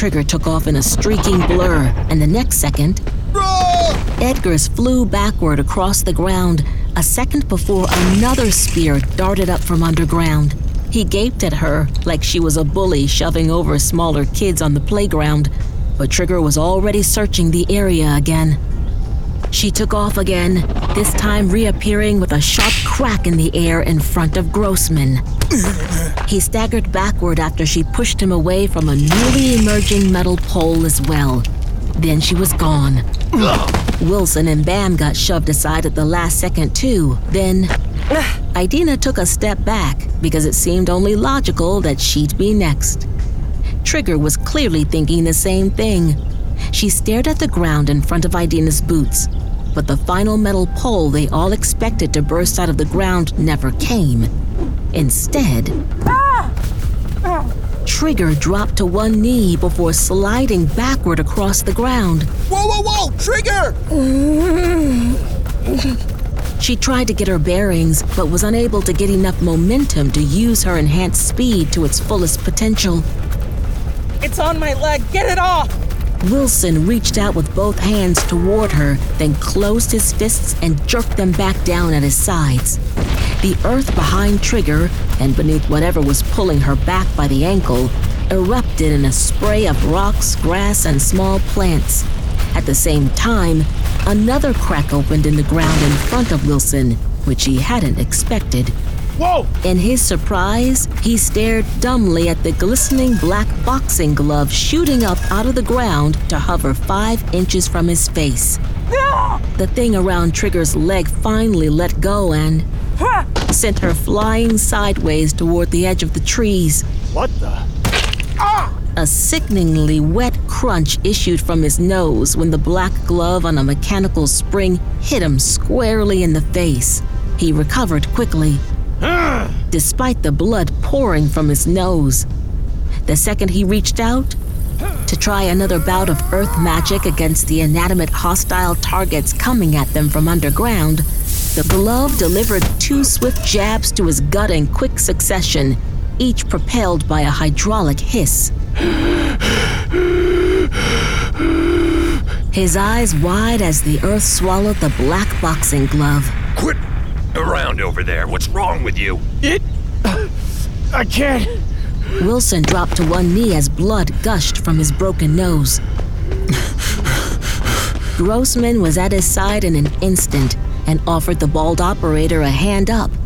Trigger took off in a streaking blur, and the next second, Edgar's flew backward across the ground, a second before another spear darted up from underground. He gaped at her like she was a bully shoving over smaller kids on the playground, but Trigger was already searching the area again. She took off again, this time reappearing with a sharp crack in the air in front of Grossman. He staggered backward after she pushed him away from a newly emerging metal pole as well. Then she was gone. Wilson and Bam got shoved aside at the last second too. Then Idina took a step back because it seemed only logical that she'd be next. Trigger was clearly thinking the same thing. She stared at the ground in front of Idina's boots, but the final metal pole they all expected to burst out of the ground never came. Instead, Trigger dropped to one knee before sliding backward across the ground. Whoa, whoa, whoa! Trigger! She tried to get her bearings, but was unable to get enough momentum to use her enhanced speed to its fullest potential. It's on my leg! Get it off! Wilson reached out with both hands toward her, then closed his fists and jerked them back down at his sides. The earth behind Trigger, and beneath whatever was pulling her back by the ankle, erupted in a spray of rocks, grass, and small plants. At the same time, another crack opened in the ground in front of Wilson, which he hadn't expected. Whoa! In his surprise, he stared dumbly at the glistening black boxing glove shooting up out of the ground to hover 5 inches from his face. The thing around Trigger's leg finally let go and sent her flying sideways toward the edge of the trees. What the? A sickeningly wet crunch issued from his nose when the black glove on a mechanical spring hit him squarely in the face. He recovered quickly, despite the blood pouring from his nose. The second he reached out to try another bout of earth magic against the inanimate hostile targets coming at them from underground, the glove delivered 2 swift jabs to his gut in quick succession, each propelled by a hydraulic hiss. His eyes wide as the earth swallowed the black boxing glove. Quit around over there. What's wrong with you? I can't. Wilson dropped to one knee as blood gushed from his broken nose. Grossman was at his side in an instant and offered the bald operator a hand up,